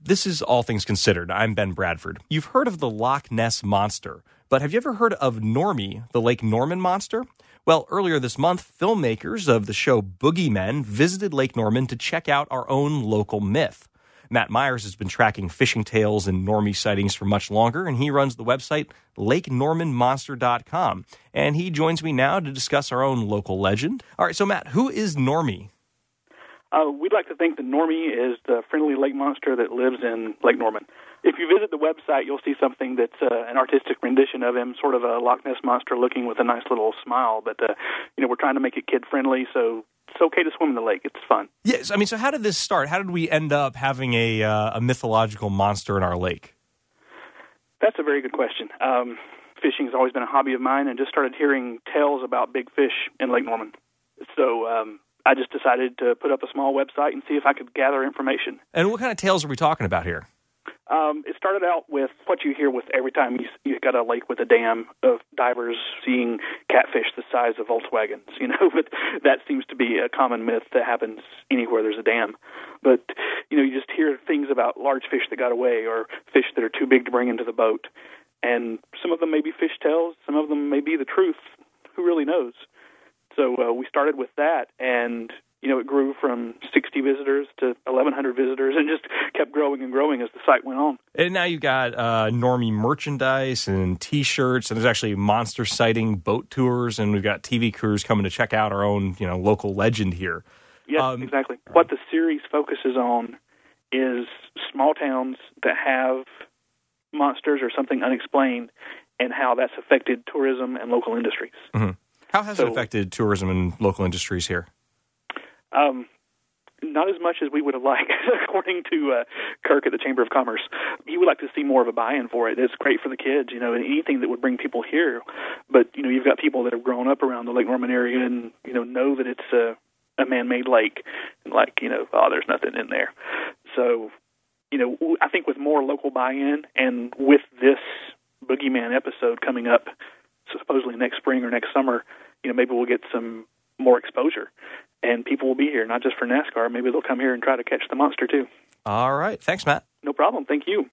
This is All Things Considered. I'm Ben Bradford. You've heard of the Loch Ness Monster, but have you ever heard of Normie, the Lake Norman monster? Well, earlier this month, filmmakers of the show Boogeymen visited Lake Norman to check out our own local myth. Matt Myers has been tracking fishing tales and Normie sightings for much longer, and he runs the website lakenormanmonster.com. And he joins me now to discuss our own local legend. All right, so Matt, who is Normie? We'd like to think that Normie is the friendly lake monster that lives in Lake Norman. If you visit the website, you'll see something that's an artistic rendition of him, sort of a Loch Ness monster looking with a nice little smile. But, we're trying to make it kid-friendly, so it's okay to swim in the lake. It's fun. Yes, I mean, so how did this start? How did we end up having a mythological monster in our lake? That's a very good question. Fishing has always been a hobby of mine, and just started hearing tales about big fish in Lake Norman. So I just decided to put up a small website and see if I could gather information. And what kind of tales are we talking about here? It started out with what you hear with every time you got a lake with a dam of divers seeing catfish the size of Volkswagens, but that seems to be a common myth that happens anywhere there's a dam. But, you just hear things about large fish that got away or fish that are too big to bring into the boat. And some of them may be fish tales, some of them may be the truth. Who really knows? So we started with that, and it grew from 60 visitors to 1,100 visitors and just kept growing and growing as the site went on. And now you've got Normie merchandise and T-shirts, and there's actually monster sighting boat tours, and we've got TV crews coming to check out our own, local legend here. Yes, exactly. What the series focuses on is small towns that have monsters or something unexplained and how that's affected tourism and local industries. Mm-hmm. How has it affected tourism and local industries here? Not as much as we would have liked, according to Kirk at the Chamber of Commerce. He would like to see more of a buy-in for it. It's great for the kids, anything that would bring people here. But, you've got people that have grown up around the Lake Norman area and, know that it's a man-made lake. And there's nothing in there. So, I think with more local buy-in and with this Boogeyman episode coming up, supposedly next spring or next summer, maybe we'll get some more exposure. And people will be here, not just for NASCAR. Maybe they'll come here and try to catch the monster, too. All right. Thanks, Matt. No problem. Thank you.